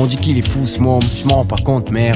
On dit qu'il est fou ce môme, je m'en rends pas compte, merde.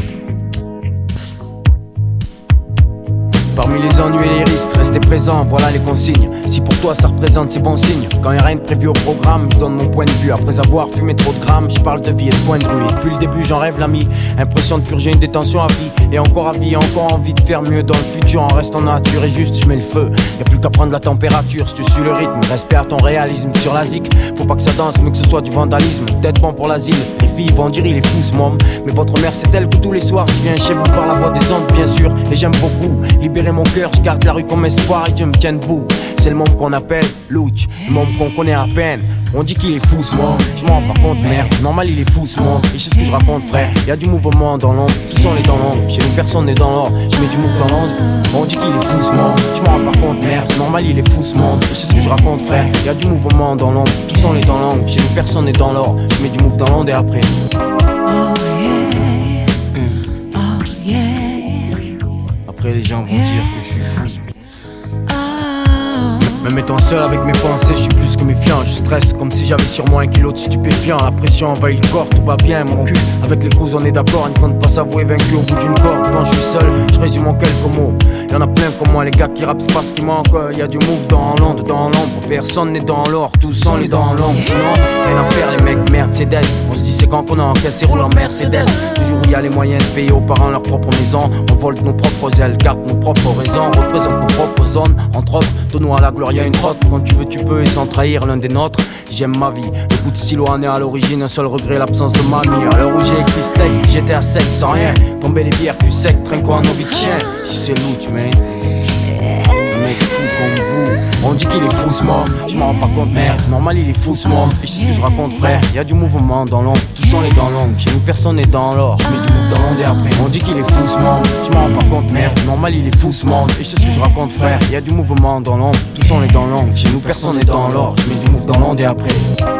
Parmi les ennuis et les risques, restez présent, voilà les consignes. Si pour toi ça représente ces bons signes, quand y'a rien de prévu au programme, je donne mon point de vue. Après avoir fumé trop de grammes, je parle de vie et de point de vue. Et depuis le début j'en rêve l'ami, impression de purger une détention à vie. Et encore à vie, encore envie de faire mieux dans le futur en restant nature. Et juste je mets le feu, y'a plus qu'à prendre la température. Si tu suis le rythme, respect à ton réalisme sur la zik. Faut pas que ça danse mais que ce soit du vandalisme. Peut-être bon pour l'asile, les filles vont dire il est fou ce môme. Mais votre mère c'est elle que tous les soirs je viens chez vous par la voix des ondes bien sûr. Et j'aime beaucoup libérer mon cœur, je garde la rue comme espoir et Dieu me tienne debout. C'est le môme qu'on appelle Louch, le môme qu'on connaît à peine. On dit qu'il est fou ce môme, je m'en rends pas compte merde. Normal il est fou ce môme, et je sais ce que je raconte frère. Y'a du mouvement dans l'ombre, tous on est dans l'ombre. Chez nous personne n'est dans l'ordre, je mets du move dans l'onde. On dit qu'il est fou ce môme, je m'en rends pas compte merde. Normal il est fou ce môme, et je sais ce que je raconte frère. Y'a du mouvement dans l'ombre, tous on est dans l'ombre. Chez nous personne n'est dans l'ordre, je mets du move dans l'onde et après. Après les gens vont dire que je suis fou. Même étant seul avec mes pensées, je suis plus que méfiant. Je stresse comme si j'avais sur moi 1 kilo de stupéfiant. La pression envahit le corps, tout va bien, mon cul. Avec les causes on est d'accord, il ne compte pas s'avouer vaincu au bout d'une corde. Quand je suis seul, je résume en quelques mots. Y'en a plein comme moi, les gars qui rappent, c'est pas ce qui manque. Y'a du move dans l'onde, dans l'ombre. Personne n'est dans l'or, tous on est dans l'ombre. Sinon, rien à faire les mecs, merde, c'est dead. On se dit c'est quand qu'on a encaissé, roule en Mercedes. Toujours où y'a les moyens de payer aux parents leur propre maison. On vole nos propres ailes, garde nos propres raisons. Représente nos propres zones, entre autres, donne-nous à la gloire, y'a une trotte. Quand tu veux tu peux et sans trahir l'un des nôtres. J'aime ma vie, le coup de stylo en est à l'origine. Un seul regret, l'absence de mamie. À l'heure où j'ai écrit ce texte, j'étais à sec sans rien. Tomber les bières, tu sec, traîne quoi en envie de chien. Si c'est louche, man. Un mec fou comme vous. On dit qu'il est fou ce môme, je m'en rends pas compte merde. Normal il est fou ce môme, et je sais ce que je raconte frère. Y'a du mouvement dans l'ombre, tous on est dans l'ombre. Chez nous personne n'est dans l'or, je mets du move dans l'onde et après. On dit qu'il est fou ce môme, je m'en rends pas compte merde. Normal il est fou ce môme, et je sais ce que je raconte frère. Y'a du mouvement dans l'ombre, tous on est dans l'ombre. Chez nous personne n'est dans l'or, je mets du move dans l'onde et après.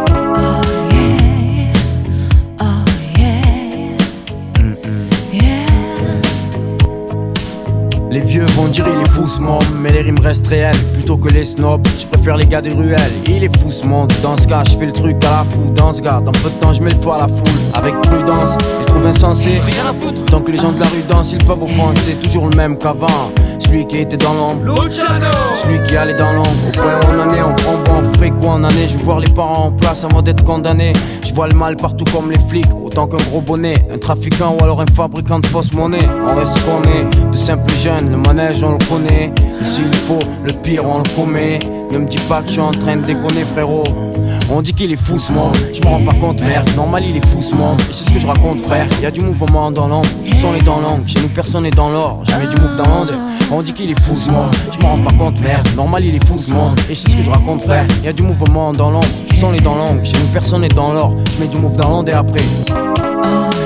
Les vieux vont dire il est fou ce monde, mais les rimes restent réelles plutôt que les snobs. Je préfère les gars des ruelles, il est fou ce monde. Dans ce cas je fais le truc à la fou. Dans ce gars, dans peu de temps je mets le feu à la foule. Avec prudence, ils trouvent insensé rien à foutre. Tant que les gens de la rue dansent, ils peuvent offenser. Toujours le même qu'avant, celui qui était dans l'ombre, celui qui allait dans l'ombre. Au point où on en est, on prend bon, ferait quoi en année. Je veux voir les parents en place avant d'être condamnés. Je vois le mal partout comme les flics, autant qu'un gros bonnet, un trafiquant ou alors un fabricant de fausse monnaie. On reste ce qu'on est, de simples jeunes, le manège on le connaît. Et s'il faut, le pire on le commet. Ne me dis pas que je suis en train de déconner frérot. On dit qu'il est fou ce monde, je m'en rends pas compte merde. Normal il est fou ce monde, et c'est ce que je raconte frère. Y'a du mouvement dans l'ombre, tous on est dans l'ombre. Chez nous personne n'est dans l'or, je mets du move dans l'onde. On dit qu'il est fou ce monde, je m'en rends pas compte merde. Normal il est fou ce monde, et c'est ce que je raconte frère. Y'a du mouvement dans l'ombre, tous on est dans l'ombre. Chez nous personne n'est dans l'or, je mets du move dans l'onde et après.